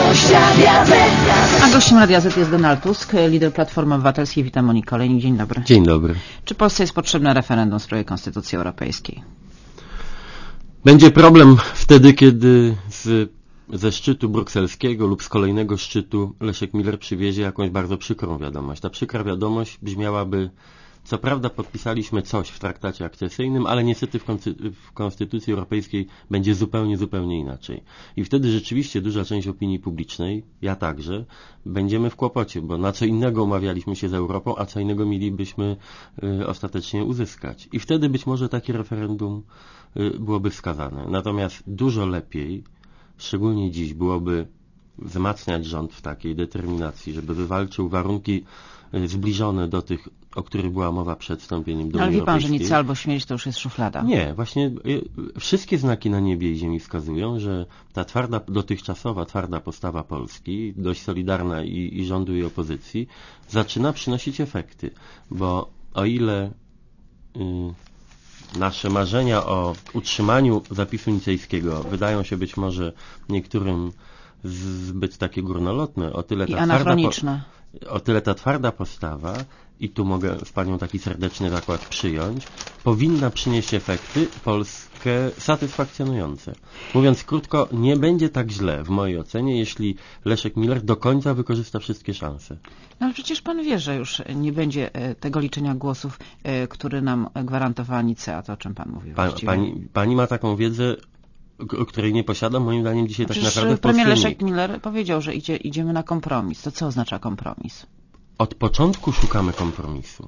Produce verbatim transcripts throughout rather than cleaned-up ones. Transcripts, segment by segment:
A gościem Radia Z jest Donald Tusk, lider Platformy Obywatelskiej. Witam Monikę Olejnik. Dzień dobry. Dzień dobry. Czy Polsce jest potrzebne referendum w sprawie Konstytucji Europejskiej? Będzie problem wtedy, kiedy z, ze szczytu brukselskiego lub z kolejnego szczytu Leszek Miller przywiezie jakąś bardzo przykrą wiadomość. Ta przykra wiadomość brzmiałaby: co prawda podpisaliśmy coś w traktacie akcesyjnym, ale niestety w, koncy- w Konstytucji Europejskiej będzie zupełnie, zupełnie inaczej. I wtedy rzeczywiście duża część opinii publicznej, ja także, będziemy w kłopocie, bo na co innego umawialiśmy się z Europą, a co innego mielibyśmy y, ostatecznie uzyskać. I wtedy być może takie referendum y, byłoby wskazane. Natomiast dużo lepiej, szczególnie dziś, byłoby wzmacniać rząd w takiej determinacji, żeby wywalczył warunki zbliżone do tych, o których była mowa przed wstąpieniem do Ale Unii wie pan, Europejskiej. że nic albo śmierć to już jest szuflada. Nie, właśnie y, wszystkie znaki na niebie i ziemi wskazują, że ta twarda, dotychczasowa twarda postawa Polski, dość solidarna i, i rządu i opozycji, zaczyna przynosić efekty, bo o ile y, nasze marzenia o utrzymaniu zapisu nicejskiego wydają się być może niektórym zbyt takie górnolotne, o tyle ta I twarda anachroniczne. Po, o tyle ta twarda postawa, i tu mogę z panią taki serdeczny zakład przyjąć, powinna przynieść efekty Polskę satysfakcjonujące. Mówiąc krótko, nie będzie tak źle w mojej ocenie, jeśli Leszek Miller do końca wykorzysta wszystkie szanse. No ale przecież pan wie, że już nie będzie tego liczenia głosów, który nam gwarantowała Nicea, to o czym pan mówił. Pa, pani, pani ma taką wiedzę, o której nie posiadam, moim zdaniem dzisiaj tak naprawdę w premier Polsce Leszek Miller powiedział, że idzie, idziemy na kompromis. To co oznacza kompromis? Od początku szukamy kompromisu.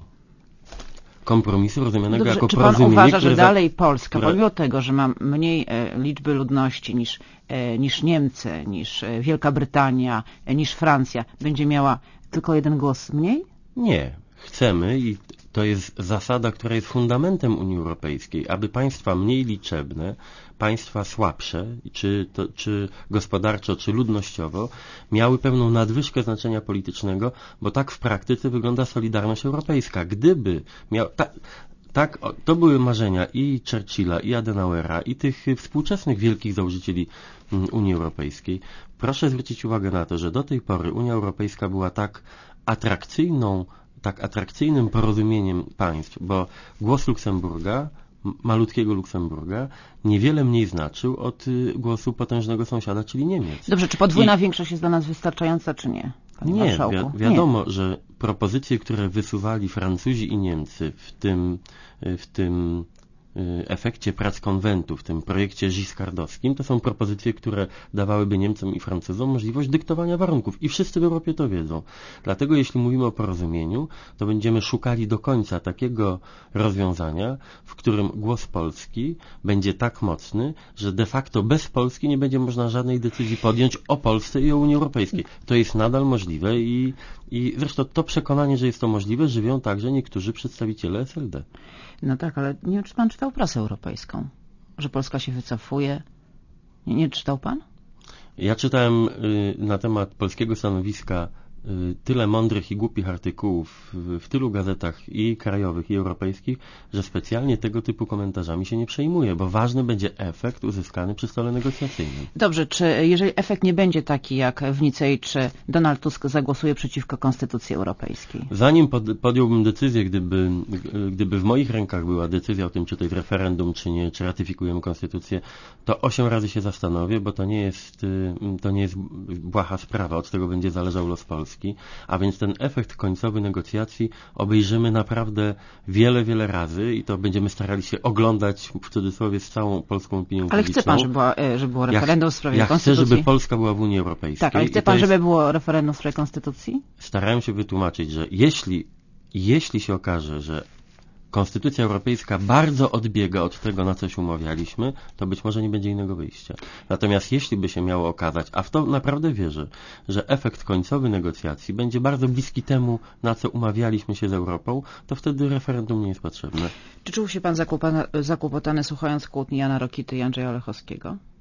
Kompromisu rozumianego Dobrze, jako czy pan porozumienie, uważa, że które dalej Polska, które... pomimo tego, że ma mniej e, liczby ludności niż, e, niż Niemcy, niż e, Wielka Brytania, e, niż Francja, będzie miała tylko jeden głos mniej? Nie. Chcemy, i to jest zasada, która jest fundamentem Unii Europejskiej, aby państwa mniej liczebne, państwa słabsze, czy, to, czy gospodarczo, czy ludnościowo, miały pewną nadwyżkę znaczenia politycznego, bo tak w praktyce wygląda solidarność europejska. Gdyby miał... Ta, tak, to były marzenia i Churchilla, i Adenauera, i tych współczesnych wielkich założycieli Unii Europejskiej. Proszę zwrócić uwagę na to, że do tej pory Unia Europejska była tak atrakcyjną tak atrakcyjnym porozumieniem państw, bo głos Luksemburga, malutkiego Luksemburga, niewiele mniej znaczył od y, głosu potężnego sąsiada, czyli Niemiec. Dobrze, czy podwójna I... większość jest dla nas wystarczająca, czy nie? Panie nie, marszałku? wi- wiadomo, nie. że propozycje, które wysuwali Francuzi i Niemcy w tym, w tym efekcie prac konwentu, w tym projekcie giscardowskim, to są propozycje, które dawałyby Niemcom i Francuzom możliwość dyktowania warunków. I wszyscy w Europie to wiedzą. Dlatego jeśli mówimy o porozumieniu, to będziemy szukali do końca takiego rozwiązania, w którym głos Polski będzie tak mocny, że de facto bez Polski nie będzie można żadnej decyzji podjąć o Polsce i o Unii Europejskiej. To jest nadal możliwe i, i zresztą to przekonanie, że jest to możliwe, żywią także niektórzy przedstawiciele S L D. No tak, ale nie wiem, czy pan czytał prasę europejską, że Polska się wycofuje. Nie, nie czytał pan? Ja czytałem y, na temat polskiego stanowiska y, tyle mądrych i głupich artykułów w, w tylu gazetach i krajowych, i europejskich, że specjalnie tego typu komentarzami się nie przejmuję, bo ważny będzie efekt uzyskany przy stole negocjacyjnym. Dobrze, czy jeżeli efekt nie będzie taki jak w Nicei, czy Donald Tusk zagłosuje przeciwko Konstytucji Europejskiej? Zanim pod, podjąłbym decyzję, gdyby, gdyby w moich rękach była decyzja o tym, czy to jest referendum, czy nie, czy ratyfikujemy Konstytucję, to osiem razy się zastanowię, bo to nie jest, to nie jest błaha sprawa, od tego będzie zależał los Polski. A więc ten efekt końcowy negocjacji obejrzymy naprawdę wiele, wiele razy i to będziemy starali się oglądać w cudzysłowie z całą polską opinią ale publiczną. chce pan, żeby, była, żeby było referendum w sprawie ja Konstytucji? Ja chcę, żeby Polska była w Unii Europejskiej. Tak, ale chce pan, żeby było referendum w sprawie Konstytucji? Starałem się wytłumaczyć, że jeśli, jeśli się okaże, że Konstytucja Europejska bardzo odbiega od tego, na co się umawialiśmy, to być może nie będzie innego wyjścia. Natomiast jeśli by się miało okazać, a w to naprawdę wierzę, że efekt końcowy negocjacji będzie bardzo bliski temu, na co umawialiśmy się z Europą, to wtedy referendum nie jest potrzebne. Czy czuł się pan zakłopotany, zakłopotany słuchając kłótni Jana Rokity i Andrzeja Olechowskiego?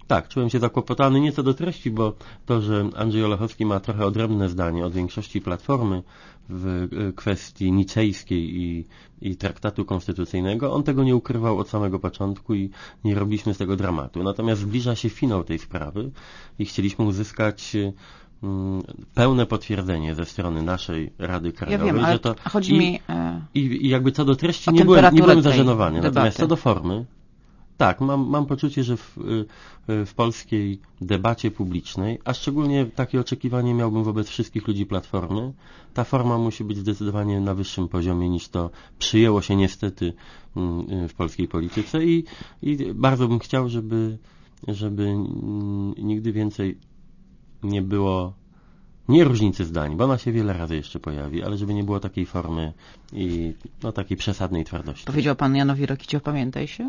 Tak, czułem się zakłopotany nie co do treści, bo to, że Andrzej Olechowski ma trochę odrębne zdanie od większości Platformy w kwestii nicejskiej i, i traktatu konstytucyjnego, on tego nie ukrywał od samego początku i nie robiliśmy z tego dramatu. Natomiast zbliża się finał tej sprawy i chcieliśmy uzyskać mm, pełne potwierdzenie ze strony naszej Rady Krajowej, ja wiem, ale że to chodzi i, mi e... i, i jakby co do treści nie byłem, nie byłem zażenowany, natomiast co do formy, tak, mam, mam poczucie, że w, w polskiej debacie publicznej, a szczególnie takie oczekiwanie miałbym wobec wszystkich ludzi Platformy, ta forma musi być zdecydowanie na wyższym poziomie niż to przyjęło się niestety w polskiej polityce i, i bardzo bym chciał, żeby, żeby nigdy więcej nie było nie różnicy zdań, bo ona się wiele razy jeszcze pojawi, ale żeby nie było takiej formy i no, takiej przesadnej twardości. Powiedział pan Janowi Rokito, pamiętaj się?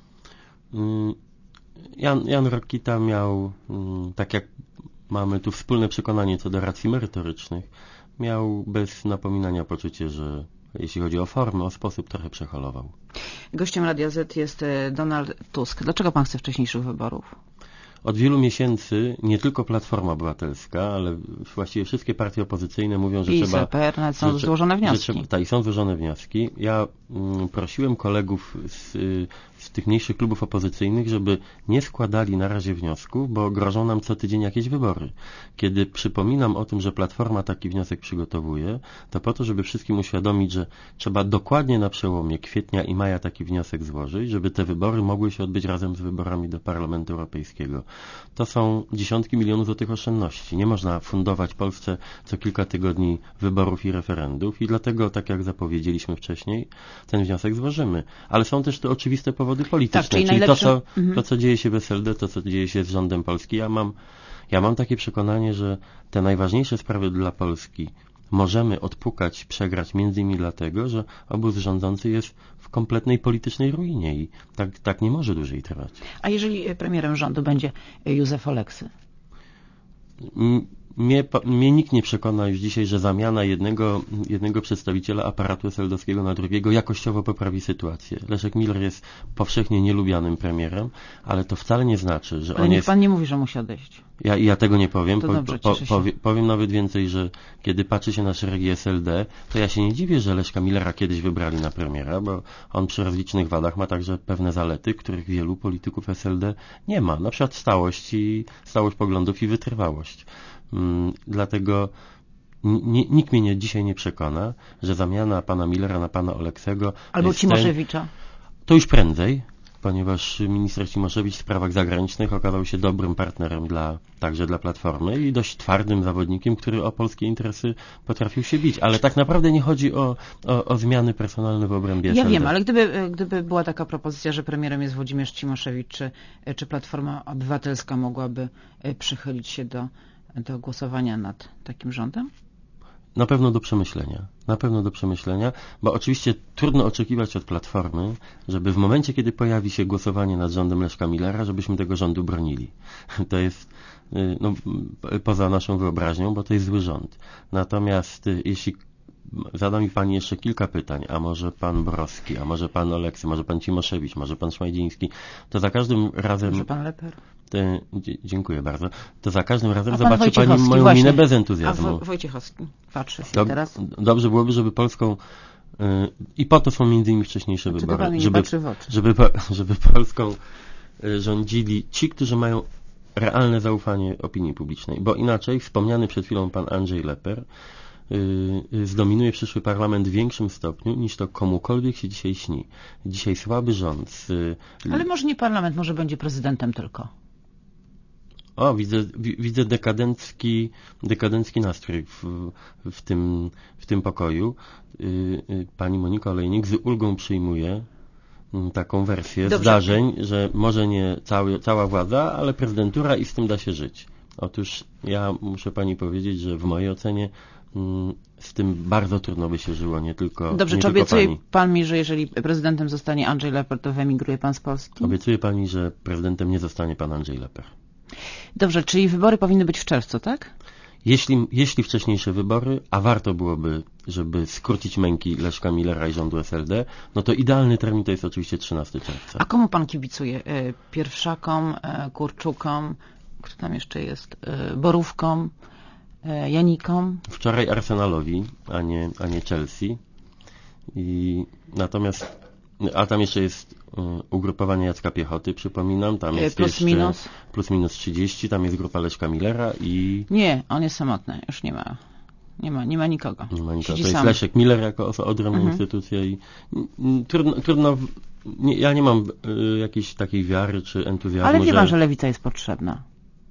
Jan, Jan Rokita miał, tak jak mamy tu wspólne przekonanie co do racji merytorycznych, miał bez napominania poczucie, że jeśli chodzi o formę, o sposób trochę przeholował. Gościem Radia Z jest Donald Tusk. Dlaczego pan chce wcześniejszych wyborów? Od wielu miesięcy nie tylko Platforma Obywatelska, ale właściwie wszystkie partie opozycyjne mówią, że I trzeba... I P R nawet są że, złożone wnioski. Że, tak, i są złożone wnioski. Ja mm, prosiłem kolegów z, z tych mniejszych klubów opozycyjnych, żeby nie składali na razie wniosków, bo grożą nam co tydzień jakieś wybory. Kiedy przypominam o tym, że Platforma taki wniosek przygotowuje, to po to, żeby wszystkim uświadomić, że trzeba dokładnie na przełomie kwietnia i maja taki wniosek złożyć, żeby te wybory mogły się odbyć razem z wyborami do Parlamentu Europejskiego. To są dziesiątki milionów złotych oszczędności. Nie można fundować Polsce co kilka tygodni wyborów i referendów i dlatego, tak jak zapowiedzieliśmy wcześniej, ten wniosek złożymy. Ale są też te oczywiste powody polityczne, tak, czyli, czyli najlepszy... to, co, mhm. to, co dzieje się w S L D, to, co dzieje się z rządem Polski. Ja mam, ja mam takie przekonanie, że te najważniejsze sprawy dla Polski możemy odpukać, przegrać między innymi dlatego, że obóz rządzący jest w kompletnej politycznej ruinie i tak, tak nie może dłużej trwać. A jeżeli premierem rządu będzie Józef Oleksy? Mnie, mnie nikt nie przekona już dzisiaj, że zamiana jednego, jednego przedstawiciela aparatu es el dowskiego na drugiego jakościowo poprawi sytuację. Leszek Miller jest powszechnie nielubianym premierem, ale to wcale nie znaczy, że ale on niech jest... pan nie mówi, że musi odejść. Ja, ja tego nie powiem. To po, dobrze, po, cieszę się. powie, powiem nawet więcej, że kiedy patrzy się na szeregi es el de, to ja się nie dziwię, że Leszka Millera kiedyś wybrali na premiera, bo on przy rozlicznych wadach ma także pewne zalety, których wielu polityków es el de nie ma. Na przykład stałość i stałość poglądów i wytrwałość. Hmm, dlatego nikt mnie nie, dzisiaj nie przekona, że zamiana pana Millera na pana Oleksego... Albo Cimoszewicza. Ten, to już prędzej, ponieważ minister Cimoszewicz w sprawach zagranicznych okazał się dobrym partnerem dla, także dla Platformy i dość twardym zawodnikiem, który o polskie interesy potrafił się bić. Ale tak naprawdę nie chodzi o, o, o zmiany personalne w obrębie Ja es el de. wiem, ale gdyby, gdyby była taka propozycja, że premierem jest Włodzimierz Cimoszewicz, czy, czy Platforma Obywatelska mogłaby przychylić się do, do głosowania nad takim rządem? Na pewno do przemyślenia. Na pewno do przemyślenia, bo oczywiście trudno oczekiwać od Platformy, żeby w momencie, kiedy pojawi się głosowanie nad rządem Leszka Millera, żebyśmy tego rządu bronili. To jest no, poza naszą wyobraźnią, bo to jest zły rząd. Natomiast jeśli zada mi pani jeszcze kilka pytań, a może pan Borowski, a może pan Oleksy, może pan Cimoszewicz, może pan Szmajdziński, to za każdym razem... Może pan Leper. Te, dziękuję bardzo. To za każdym razem a zobaczy pani moją właśnie. minę bez entuzjazmu. A Wojciechowski patrzy się Dob teraz. Dobrze byłoby, żeby Polską... Yy, I po to są między innymi wcześniejsze Czy wybory. pan Żeby, patrzy w oczy? żeby, żeby Polską yy, rządzili ci, którzy mają realne zaufanie opinii publicznej. Bo inaczej wspomniany przed chwilą pan Andrzej Leper yy, zdominuje przyszły parlament w większym stopniu niż to komukolwiek się dzisiaj śni. Dzisiaj słaby rząd. Yy, Ale może nie parlament, może będzie prezydentem tylko. O, widzę, widzę dekadencki, dekadencki nastrój w, w, tym, w tym pokoju. Pani Monika Olejnik z ulgą przyjmuje taką wersję Dobrze. zdarzeń, że może nie cały, cała władza, ale prezydentura i z tym da się żyć. Otóż ja muszę pani powiedzieć, że w mojej ocenie z tym bardzo trudno by się żyło, nie tylko Dobrze, nie czy tylko obiecuje pani. pan mi, że jeżeli prezydentem zostanie Andrzej Leper, to wyemigruje pan z Polski? Obiecuje pani, że prezydentem nie zostanie pan Andrzej Leper. Dobrze, czyli wybory powinny być w czerwcu, tak? jeśli, jeśli wcześniejsze wybory, a warto byłoby, żeby skrócić męki Leszka Millera i rządu S L D, no to idealny termin to jest oczywiście trzynastego czerwca. A komu pan kibicuje? Pierwszakom, Kurczukom, kto tam jeszcze jest, Borówkom, Janikom? Wczoraj Arsenalowi, a nie, a nie Chelsea. I natomiast, a tam jeszcze jest ugrupowanie Jacka Piechoty, przypominam, tam jest plus jeszcze minus. plus minus trzydzieści, tam jest grupa Leszka Millera i... Nie, on jest samotny, już nie ma, nie ma, nie ma nikogo. Nie ma nikogo. Siedzi To jest sam. Leszek Miller jako oso- odrębna Mhm. instytucja i mm, trudno, trudno w- nie, ja nie mam y, jakiejś takiej wiary czy entuzjazmu, Ale wie że pan, że lewica jest potrzebna.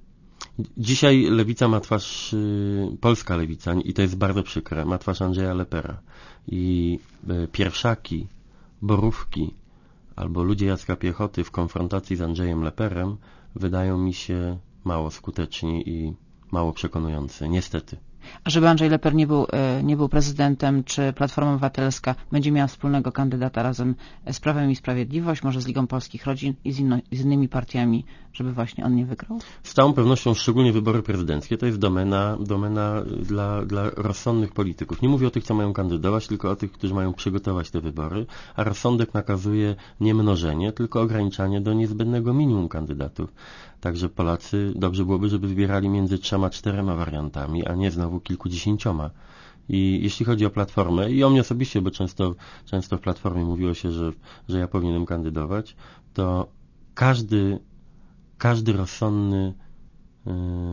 dzisiaj lewica ma twarz, y, polska lewica i to jest bardzo przykre, ma twarz Andrzeja Lepera i y, pierwszaki, borówki albo ludzie Jacka Piechoty w konfrontacji z Andrzejem Leperem wydają mi się mało skuteczni i mało przekonujący, niestety. A żeby Andrzej Leper nie był, e, nie był prezydentem, czy Platforma Obywatelska będzie miała wspólnego kandydata razem z Prawem i Sprawiedliwość, może z Ligą Polskich Rodzin i z, inno, z innymi partiami, żeby właśnie on nie wygrał? Z całą pewnością, szczególnie wybory prezydenckie, to jest domena, domena dla, dla rozsądnych polityków. Nie mówię o tych, co mają kandydować, tylko o tych, którzy mają przygotować te wybory, a rozsądek nakazuje nie mnożenie, tylko ograniczanie do niezbędnego minimum kandydatów. Także Polacy dobrze byłoby, żeby wybierali między trzema, czterema wariantami, a nie znowu kilkudziesięcioma. I jeśli chodzi o Platformę i o mnie osobiście, bo często, często w Platformie mówiło się, że, że ja powinienem kandydować, to każdy Każdy rozsądny, yy,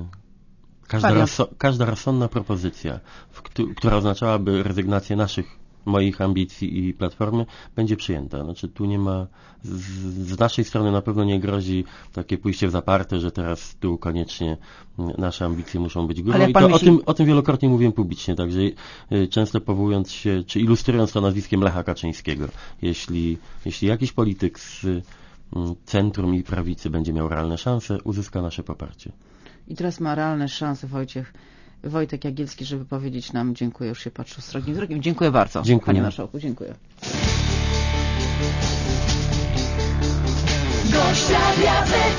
każda, rozso, każda rozsądna propozycja, w, któ, która oznaczałaby rezygnację naszych, moich ambicji i Platformy, będzie przyjęta. Znaczy tu nie ma, z, z naszej strony na pewno nie grozi takie pójście w zaparte, że teraz tu koniecznie nasze ambicje muszą być górą. I to, myśli... o, tym, o tym wielokrotnie mówiłem publicznie, także yy, często powołując się, czy ilustrując to nazwiskiem Lecha Kaczyńskiego. Jeśli, jeśli jakiś polityk z centrum i prawicy będzie miał realne szanse, uzyska nasze poparcie. I teraz ma realne szanse Wojciech, Wojtek Jagielski, żeby powiedzieć nam dziękuję, już się patrzę srogim wzrokiem. Dziękuję bardzo, dziękuję. Panie Marszałku, dziękuję.